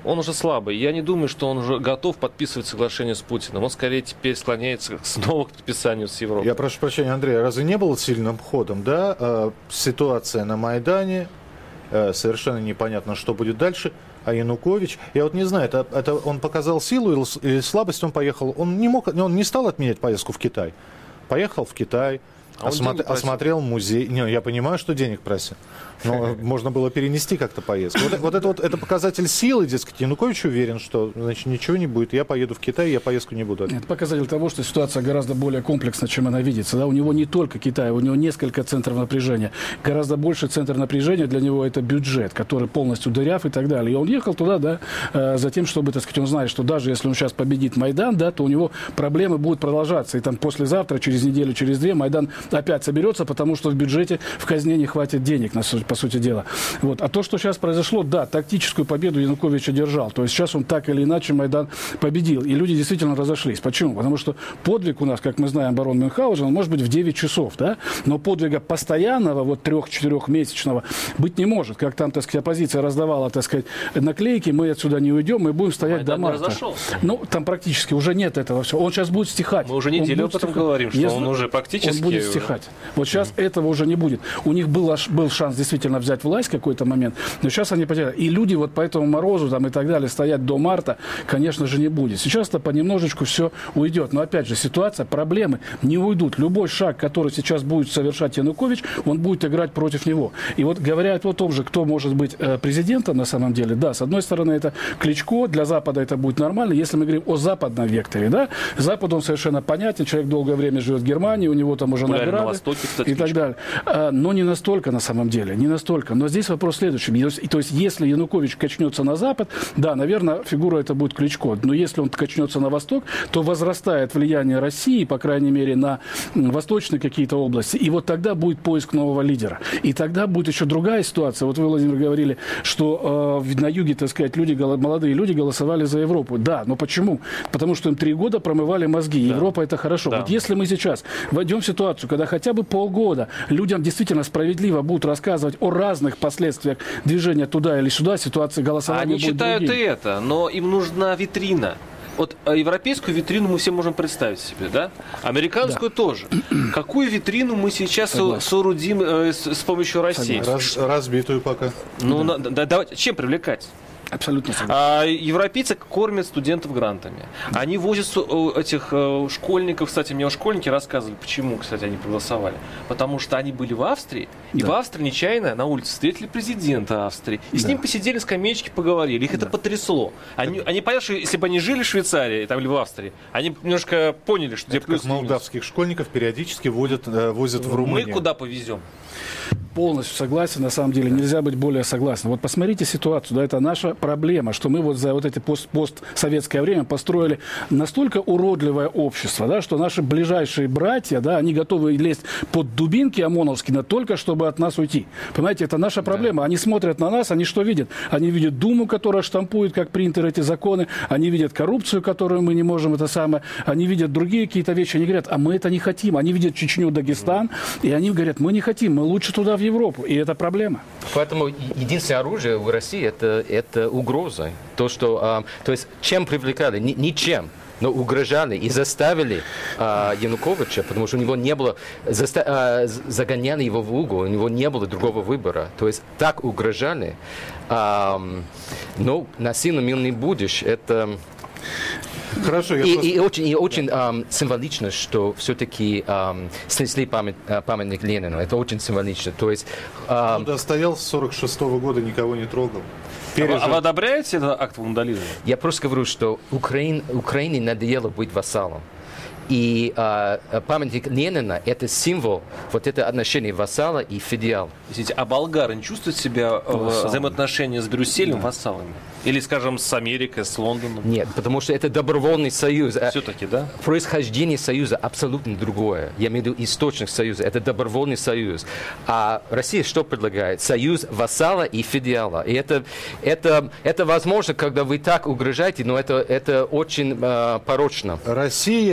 Он уже слабый. Я не думаю, что он уже готов подписывать соглашение с Путиным. Он скорее теперь склоняется снова к подписанию с Европой. Я прошу прощения, Андрей, разве не было сильным ходом, да? Э, ситуация на Майдане, э, совершенно непонятно, что будет дальше. А Янукович, я вот не знаю, это, это он показал силу или слабость, он поехал, он не мог, он не стал отменять поездку в Китай. Поехал в Китай, а осмотр, осмотрел музей. Не, я понимаю, что денег просил. Но можно было перенести как-то поездку. Вот, вот это вот это показатель силы, дескать, Янукович уверен, что значит, ничего не будет. Я поеду в Китай, я поездку не буду. Это показатель того, что ситуация гораздо более комплексна, чем она видится. Да? У него не только Китай, у него несколько центров напряжения. Гораздо больше центр напряжения для него это бюджет, который полностью дыряв и так далее. И он ехал туда, да, за тем, чтобы, так сказать, он знает, что даже если он сейчас победит Майдан, да, то у него проблемы будут продолжаться. И там послезавтра, через неделю, через две Майдан опять соберется, потому что в бюджете, в казне не хватит денег, по сути дела. Вот. А то, что сейчас произошло, да, тактическую победу Янукович одержал. То есть сейчас он так или иначе Майдан победил. И люди действительно разошлись. Почему? Потому что подвиг у нас, как мы знаем, барон Мюнхгаузен, он может быть в девять часов, да? Но подвига постоянного, вот трех-четырехмесячного быть не может. Как там, так сказать, оппозиция раздавала, так сказать, наклейки, мы отсюда не уйдем, мы будем стоять Майдан до марта. Ну, там практически уже нет этого всего. Он сейчас будет стихать. Мы уже неделю об этом говорим, что Если он уже практически... Он будет стихать. Вот сейчас mm-hmm. этого уже не будет. У них был, был шанс действительно взять власть в какой-то момент, но сейчас они потеряли. И люди вот по этому морозу там, и так далее стоять до марта, конечно же, не будет. Сейчас-то понемножечку все уйдет. Но опять же, ситуация, проблемы не уйдут. Любой шаг, который сейчас будет совершать Янукович, он будет играть против него. И вот говоря о том же, кто может быть э, президентом на самом деле, да, с одной стороны, это Кличко, для Запада это будет нормально. Если мы говорим о западном векторе, да, Запад, он совершенно понятен, человек долгое время живет в Германии, у него там уже Популярен награды на Востоке, кстати, и так далее. А, но не настолько на самом деле, не настолько. Но здесь вопрос в следующем. И, то есть, если Янукович качнется на Запад, да, наверное, фигура это будет Кличко. Но если он качнется на Восток, то возрастает влияние России, по крайней мере, на восточные какие-то области. И вот тогда будет поиск нового лидера. И тогда будет еще другая ситуация. Вот вы, Владимир, говорили, что э, на юге, так сказать, люди, молодые люди голосовали за Европу. Да, но почему? Потому что им три года промывали мозги. Да. Европа это хорошо. Да. Вот если мы сейчас войдем в ситуацию, когда хотя бы полгода людям действительно справедливо будут рассказывать о разных последствиях движения туда или сюда, ситуация голосования Они будет читают другим. и это, но им нужна витрина. Вот европейскую витрину мы все можем представить себе, да? Американскую да. тоже. Какую витрину мы сейчас Согласен. соорудим э, с, с помощью России? Раз, разбитую пока. Ну, да. на, да, давайте, чем привлекать? Абсолютно. А, европейцы кормят студентов грантами. Они возят этих э, школьников. Кстати, мне школьники рассказывали, почему, кстати, они проголосовали. Потому что они были в Австрии, и да. в Австрии нечаянно на улице встретили президента Австрии. И да. с ним посидели на скамеечке, поговорили. Их да. это потрясло. Они, они поняли, что если бы они жили в Швейцарии там, или в Австрии, они немножко поняли, что где плюс. Молдавских школьников периодически возят, э, возят в Румынию. Мы куда повезем? Полностью согласен, на самом деле, нельзя быть более согласным. Вот посмотрите ситуацию, да, это наша проблема, что мы вот за вот это пост- постсоветское время построили настолько уродливое общество, да, что наши ближайшие братья, да, они готовы лезть под дубинки ОМОНовские, только чтобы от нас уйти. Понимаете, это наша проблема. Да. Они смотрят на нас, они что видят? Они видят Думу, которая штампует, как принтер, эти законы, они видят коррупцию, которую мы не можем, это самое, они видят другие какие-то вещи, они говорят, а мы это не хотим. Они видят Чечню, Дагестан, и они говорят, мы не хотим, мы лучше туда в Европу, и это проблема. Поэтому единственное оружие у России это, это угроза. То, что, э, то есть, чем привлекали? Ни, ничем. Но угрожали и заставили э, Януковича, потому что у него не было, заста, э, загоняли его в угол, у него не было другого выбора. То есть так угрожали. Э, но насильно мир не будешь. Это... Хорошо, я и, просто... и очень, и очень эм, символично, что все-таки эм, снесли память, памятник Ленину. Это очень символично. То есть, эм... ну, да, стоял с сорок шестого года, никого не трогал. Пережил. А вы одобряете этот акт вандализма? Я просто говорю, что Украин, Украине надоело быть вассалом. И э, памятник Ленина – это символ вот это отношения вассала и федеала. Извините, а болгары не чувствуют себя в взаимоотношения с Брюсселем да. вассалами? Или, скажем, с Америкой, с Лондоном? Нет, потому что это добровольный союз. Все-таки, да? Происхождение союза абсолютно другое. Я имею в виду источник союза. Это добровольный союз. А Россия что предлагает? Союз вассала и федеала. И это, это, это возможно, когда вы так угрожаете, но это, это очень э, порочно. Россия просто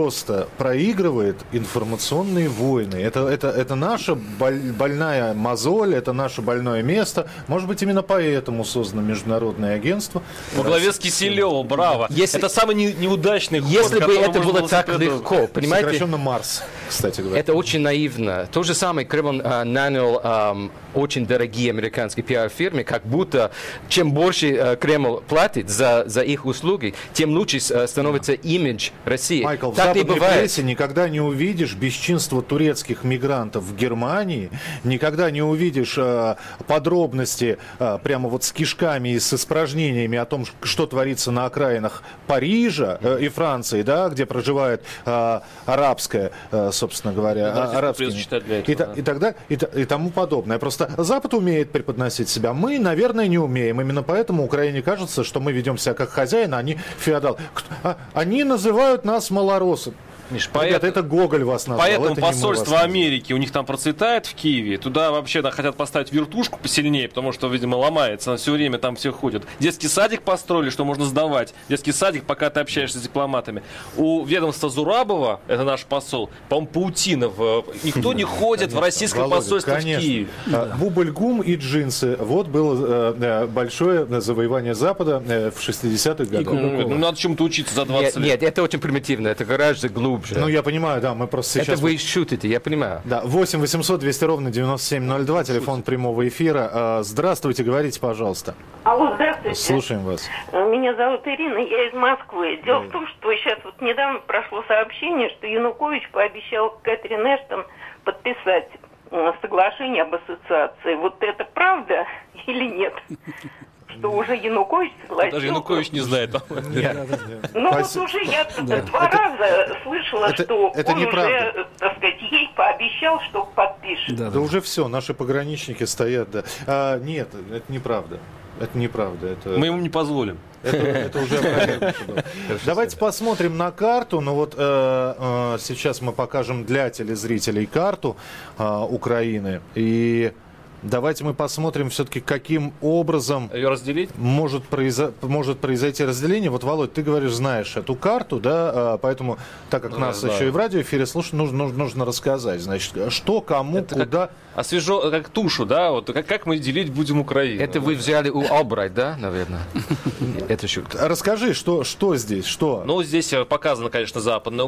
просто проигрывает информационные войны. Это, это, это наша боль, больная мозоль, это наше больное место. Может быть, именно поэтому создано международное агентство. Во главе с Киселевым, браво. Если, это самый не, неудачный ход, если бы это было так легко, понимаете? Сокращенно Марс, кстати говоря. Это очень наивно. То же самое Кремль а, нанял а, очень дорогие американские пиар-фирмы, как будто чем больше а, Кремль платит за, за их услуги, тем лучше а, становится имидж России. Майкл, так в западной не бывает. прессе никогда не увидишь бесчинства турецких мигрантов в Германии, никогда не увидишь э, подробности э, прямо вот с кишками и с испражнениями о том, что творится на окраинах Парижа э, и Франции, да, где проживает э, арабская, э, собственно говоря, да, арабские, этого, и, да. и тогда и, и тому подобное. Просто Запад умеет преподносить себя, мы, наверное, не умеем. Именно поэтому Украине кажется, что мы ведем себя как хозяин, а они феодал. Они называют нас малоросами. Миш, Ребята, поэт... это Гоголь вас назвал. Поэтому это посольство Америки у них там процветает в Киеве. Туда вообще да, хотят поставить вертушку посильнее, потому что, видимо, ломается. Она все время там все ходит. Детский садик построили, что можно сдавать. Детский садик, пока ты общаешься с дипломатами. У ведомства Зурабова, это наш посол, по-моему, паутина. В... Никто не ходит в российское посольство в Киеве. Бубль-гум и джинсы. Вот было большое завоевание Запада в шестидесятых годах. Ну, надо чему-то учиться за двадцать лет. Нет, это очень примитивно. Это гораздо глубже. Ну, я понимаю, да, мы просто сейчас... Это вы шутите, я понимаю. Да, восемь восемьсот двести ровно девяносто семь ноль два, телефон прямого эфира. Здравствуйте, говорите, пожалуйста. Алло, здравствуйте. Слушаем вас. Меня зовут Ирина, я из Москвы. Дело в том, что сейчас вот недавно прошло сообщение, что Янукович пообещал Кэтрин Эштон подписать соглашение об ассоциации. Вот это правда или нет? Что уже Янукович согласился. Даже Янукович не знает. Ну вот уже я два раза слышала, что он уже, так сказать, ей пообещал, что подпишет. Да уже все, наши пограничники стоят, да. Нет, это неправда. Это неправда. Это... Мы ему не позволим. Это, это уже опровергнуто. Давайте посмотрим на карту. Ну вот э, э, сейчас мы покажем для телезрителей карту э, Украины. И давайте мы посмотрим все-таки, каким образом ее разделить? Может, произо... может произойти разделение. Вот, Володь, ты говоришь, знаешь эту карту, да, поэтому, так как ну, нас да. еще и в радиоэфире слушают, нужно, нужно, нужно рассказать, значит, что, кому, это куда... Как... Освежо, как тушу, да, вот как, как мы делить будем Украину. Это вы взяли у Албрайт, да, наверное? Это шутка. Расскажи, что, что здесь, что? Ну, здесь показана, конечно, западная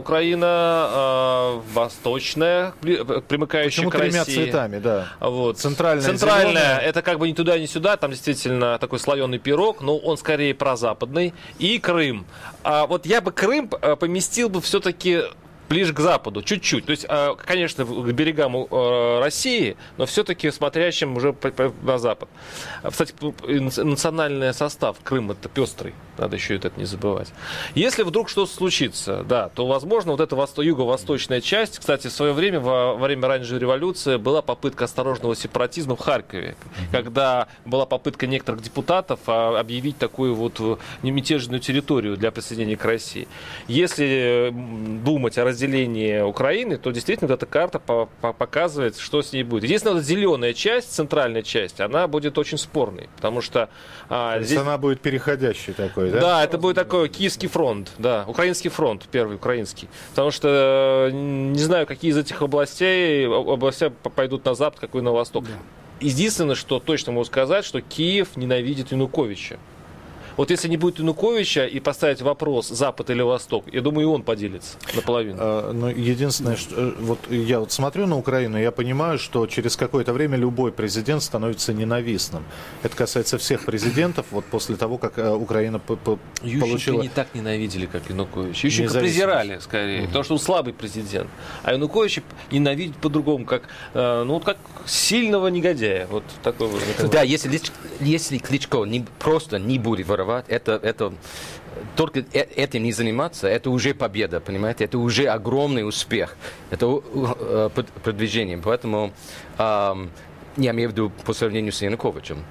Украина, восточная, примыкающая к России. Почему тремя цветами, да. Вот. Центральная, Центральная, это как бы ни туда, ни сюда, там действительно такой слоеный пирог, но он скорее прозападный. И Крым. А вот я бы Крым поместил бы все-таки ближе к западу, чуть-чуть. То есть, конечно, к берегам России, но все-таки смотрящим уже на запад. Кстати, национальный состав Крыма это пестрый. Надо еще это не забывать. Если вдруг что-то случится, да, то, возможно, вот эта восто- юго-восточная часть, кстати, в свое время, во время оранжевой революции, была попытка осторожного сепаратизма в Харькове, когда была попытка некоторых депутатов объявить такую вот мятежную территорию для присоединения к России. Если думать о разделении Украины, то действительно вот эта карта по- по- показывает, что с ней будет. Единственное, вот зеленая часть, центральная часть, она будет очень спорной, потому что... А, здесь... она будет переходящей такой. Да? Да, это будет такой Киевский фронт, да, Украинский фронт, первый украинский. Потому что не знаю, какие из этих областей, областей пойдут на запад, какой на восток. Да. Единственное, что точно могу сказать, что Киев ненавидит Януковича. Вот если не будет Януковича и поставить вопрос, Запад или Восток, я думаю, и он поделится наполовину. А, ну, единственное, что вот я вот смотрю на Украину, я понимаю, что через какое-то время любой президент становится ненавистным. Это касается всех президентов, вот после того, как Украина по- по- Ющенко получила... не так ненавидели, как Янукович. Ющенко презирали, скорее, mm-hmm. потому что он слабый президент. А Янукович ненавидит по-другому, как, ну, как сильного негодяя. Вот такой вот. Да, если, если Кличко не, просто не будет воровать, Это, это, только этим не заниматься, это уже победа, понимаете? Это уже огромный успех. Это uh, продвижение. Поэтому uh, я имею в виду по сравнению с Януковичем.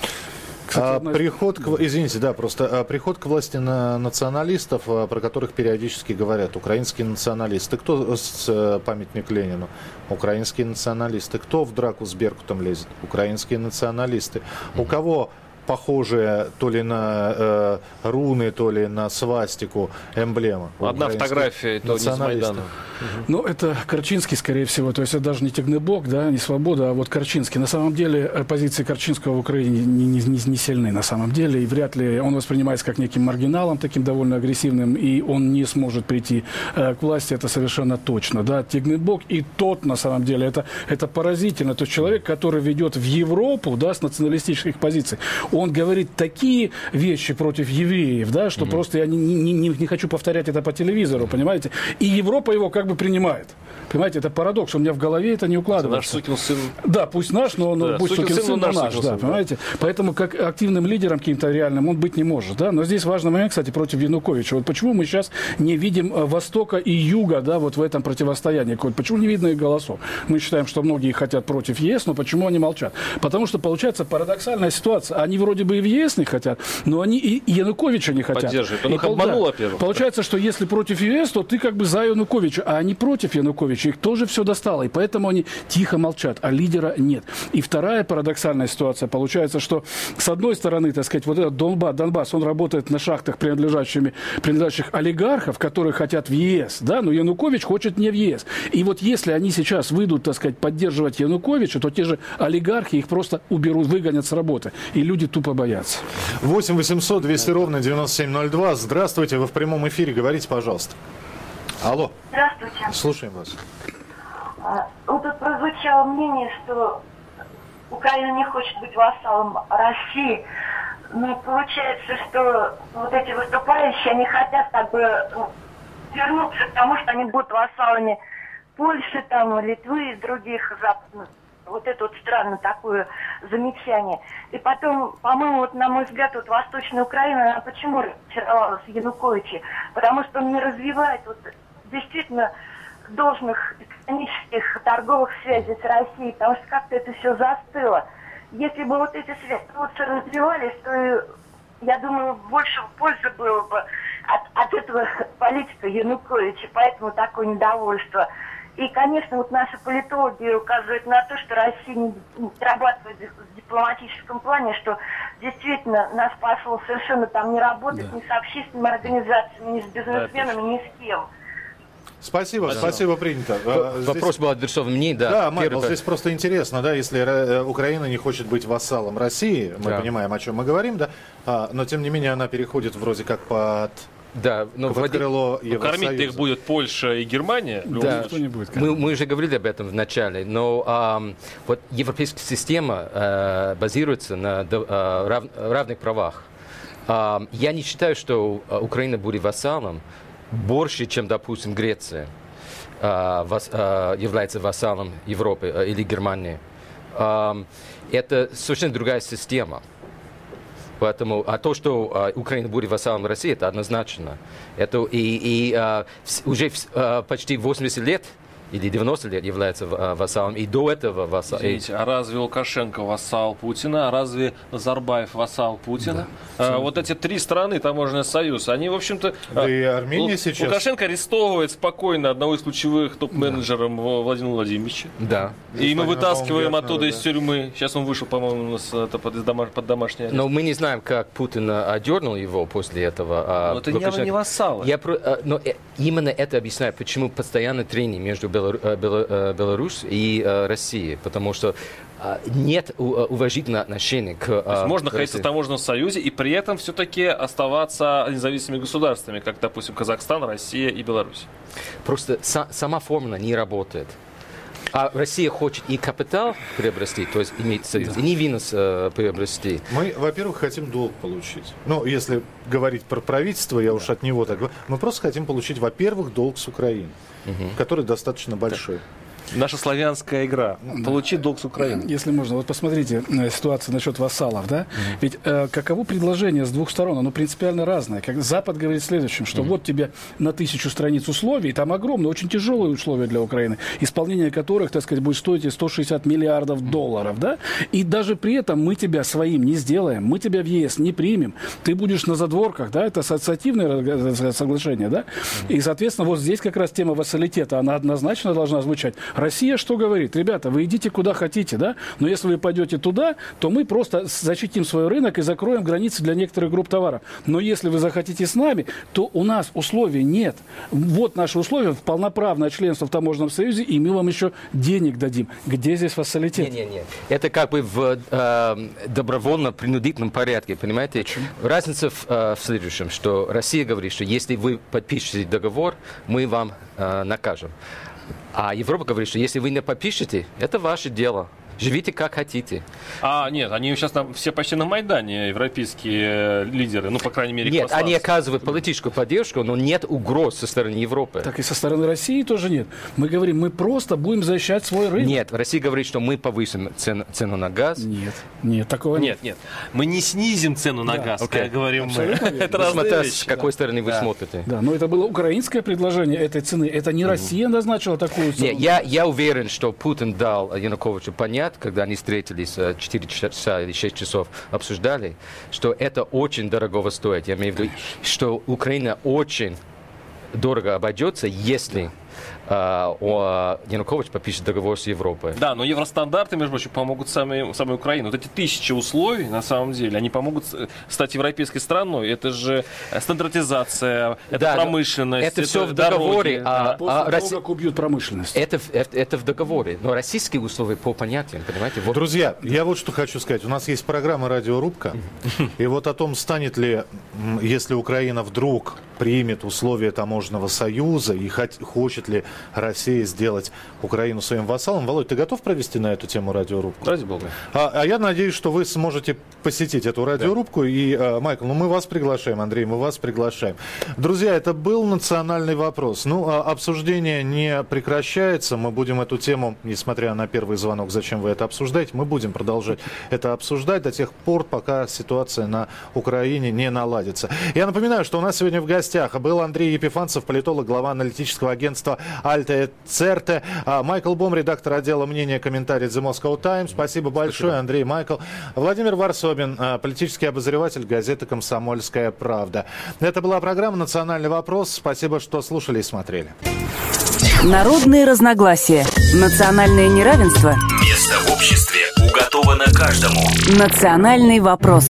А, приход к, извините, да, просто а, приход к власти на националистов, а, про которых периодически говорят, украинские националисты. Кто с а, памятник Ленину? Украинские националисты. Кто в драку с Беркутом лезет? Украинские националисты. У кого похожие то ли на э, руны, то ли на свастику эмблема. Одна фотография, то не с Майдана. Ну, это Корчинский, скорее всего. То есть это даже не Тягнебок, да, не Свобода, а вот Корчинский. На самом деле позиции Корчинского в Украине не, не, не, не сильны на самом деле. И вряд ли он воспринимается как неким маргиналом, таким довольно агрессивным, и он не сможет прийти э, к власти, это совершенно точно. Да. Тягнебок и тот, на самом деле, это, это поразительно. То есть человек, который ведет в Европу, да, с националистических позиций, он говорит такие вещи против евреев, да, что mm-hmm. просто я не, не, не, не хочу повторять это по телевизору, понимаете? И Европа его как бы принимает. Понимаете, это парадокс. У меня в голове это не укладывается. Наш сукин сын. Да, пусть наш, но, но да, пусть сукин, сукин сын, но наш, да, сын, понимаете? Да. Поэтому как активным лидером каким-то реальным он быть не может, да. Но здесь важный момент, кстати, против Януковича. Вот почему мы сейчас не видим Востока и Юга, да, вот в этом противостоянии. Почему не видно их голосов? Мы считаем, что многие хотят против ЕС, но почему они молчат? Потому что получается парадоксальная ситуация. Они вроде бы и в ЕС не хотят, но они и Януковича не хотят. Поддерживают. Он их обманул, во-первых. Получается, что если против ЕС, то ты как бы за Януковича, а они против Януковича. Их тоже все достало, и поэтому они тихо молчат, а лидера нет. И вторая парадоксальная ситуация. Получается, что с одной стороны, так сказать, вот этот Донбасс, Донбасс он работает на шахтах, принадлежащими, принадлежащих олигархов, которые хотят в ЕС, да, но Янукович хочет не в ЕС. И вот если они сейчас выйдут, так сказать, поддерживать Януковича, то те же олигархи их просто уберут, выгонят с работы. И люди тупо боятся. восемь восемьсот двести ровно девяносто семь ноль два. Здравствуйте, вы в прямом эфире, говорите, пожалуйста. Алло. Здравствуйте. Слушаем вас. Вот тут прозвучало мнение, что Украина не хочет быть вассалом России. Но получается, что вот эти выступающие, они хотят как бы вернуться к тому, что они будут вассалами Польши, там, Литвы и других западных. Вот это вот странно такое замечание. И потом, по-моему, вот на мой взгляд, вот Восточная Украина, она почему разочаровалась в Януковиче? Потому что он не развивает вот действительно должных экономических, торговых связей с Россией, потому что как-то это все застыло. Если бы вот эти связи развивались, то, я думаю, больше пользы было бы от, от этого политика Януковича, поэтому такое недовольство. И, конечно, вот наши политологи указывают на то, что Россия не зарабатывает в дипломатическом плане, что действительно наш посол совершенно там не работает, да. ни с общественными организациями, ни с бизнесменами, ни с кем. Спасибо, спасибо, спасибо, принято. Вопрос здесь... был адресован мне, да. Да, Майкл, здесь просто интересно, да, если Украина не хочет быть вассалом России, мы да. понимаем, о чем мы говорим, да, а, но тем не менее она переходит вроде как под... Да, но под крыло Евросоюза. Кормить их будет Польша и Германия. Да, мы, мы уже говорили об этом в начале, но а, вот европейская система а, базируется на а, рав, равных правах. А, я не считаю, что Украина будет вассалом больше, чем, допустим, Греция а, вас, а, является вассалом Европы а, или Германии. А, это совершенно другая система. Поэтому, а то, что а, Украина будет вассалом России, это однозначно. Это и, и а, в, уже в, а, почти восемьдесят лет или девяносто лет является а, вассалом, и до этого вассал. Извините, а разве Лукашенко вассал Путина, а разве Назарбаев вассал Путина? Да. А, вот эти три страны, таможенный союз, они, в общем-то... Да и Армения Лу- сейчас... Лукашенко арестовывает спокойно одного из ключевых топ-менеджеров да. Владимира Владимировича. Да. И мы вытаскиваем оттуда да. из тюрьмы. Сейчас он вышел, по-моему, у нас это под, домаш... под домашний арест. Но мы не знаем, как Путин одернул его после этого. А это Лукашенко... явно не вассалы. Я про... Но именно это объясняет, почему постоянно трение между Беларусью Беларусь и э, Россия, потому что э, нет уважительного отношения к э, То есть можно ходить в таможенном союзе и при этом все-таки оставаться независимыми государствами, как, допустим, Казахстан, Россия и Беларусь. Просто са- сама формула не работает. А Россия хочет и капитал приобрести, то есть иметь союз, да. и невинность э, приобрести. Мы, во-первых, хотим долг получить. Ну, если говорить про правительство, я да. уж от него так говорю. Мы просто хотим получить, во-первых, долг с Украины, угу. который достаточно большой. Наша славянская игра. Получить долг с Украины. Если можно, вот посмотрите ситуацию насчет вассалов, да? Mm-hmm. Ведь э, каково предложение с двух сторон? Оно принципиально разное. Как Запад говорит следующим, что mm-hmm. вот тебе на тысячу страниц условий, там огромные, очень тяжелые условия для Украины, исполнение которых, так сказать, будет стоить сто шестьдесят миллиардов долларов, да? И даже при этом мы тебя своим не сделаем, мы тебя в ЕС не примем, ты будешь на задворках, да? Это ассоциативное соглашение, да? Mm-hmm. И, соответственно, вот здесь как раз тема вассалитета, она однозначно должна звучать. Россия что говорит? Ребята, вы идите куда хотите, да? Но если вы пойдете туда, то мы просто защитим свой рынок и закроем границы для некоторых групп товаров. Но если вы захотите с нами, то у нас условий нет. Вот наши условия, полноправное членство в таможенном союзе, и мы вам еще денег дадим. Где здесь вассалитет? Нет, нет, нет. Это как бы в э, добровольно-принудительном порядке, понимаете? Почему? Разница в, э, в следующем, что Россия говорит, что если вы подпишете договор, мы вам э, накажем. А Европа говорит, что если вы не подпишете, это ваше дело. Живите как хотите. А, нет, они сейчас там все почти на Майдане, европейские лидеры, ну, по крайней мере, нет, они оказывают политическую поддержку, но нет угроз со стороны Европы. Так и со стороны России тоже нет. Мы говорим, мы просто будем защищать свой рынок. Нет, Россия говорит, что мы повысим цену, цену на газ. Нет, нет, такого нет. Нет, нет, мы не снизим цену на да. газ, okay. как говорим мы. Это разные вещи. С какой стороны вы смотрите. Да, но это было украинское предложение этой цены. Это не Россия назначила такую цену. Нет, я, я уверен, что Путин дал Януковичу понять, когда они встретились четыре часа или шесть часов, обсуждали, что это очень дорого стоит. Я имею в виду, что Украина очень дорого обойдется, если Uh, Янукович подпишет договор с Европой. Да, но евростандарты, между прочим, помогут самой, самой Украине. Вот эти тысячи условий, на самом деле, они помогут стать европейской страной. Это же стандартизация, это да, промышленность, это, это все в договоре. Дороги, а, после а, того, Россия... как убьют промышленность. Это, это, это в договоре. Но российские условия по понятиям, понимаете? Вот. Друзья, я вот что хочу сказать. У нас есть программа «Радиорубка». И вот о том, станет ли, если Украина вдруг примет условия таможенного союза и хочет ли Россия сделать Украину своим вассалом. Володь, ты готов провести на эту тему радиорубку? Ради бога. А, а я надеюсь, что вы сможете посетить эту радиорубку. Да. И, а, Майкл, ну мы вас приглашаем, Андрей, мы вас приглашаем. Друзья, это был национальный вопрос. Ну, а обсуждение не прекращается. Мы будем эту тему, несмотря на первый звонок, зачем вы это обсуждаете, мы будем продолжать это обсуждать до тех пор, пока ситуация на Украине не наладится. Я напоминаю, что у нас сегодня в гостях был Андрей Епифанцев, политолог, глава аналитического агентства Альте Церте, Майкл Бом, редактор отдела мнения комментарий The Moscow Times. Спасибо большое, Спасибо. Андрей, Майкл. Владимир Варсобин, политический обозреватель газеты «Комсомольская правда». Это была программа «Национальный вопрос». Спасибо, что слушали и смотрели. Народные разногласия, национальное неравенство. Место в обществе уготовано каждому. Национальный вопрос.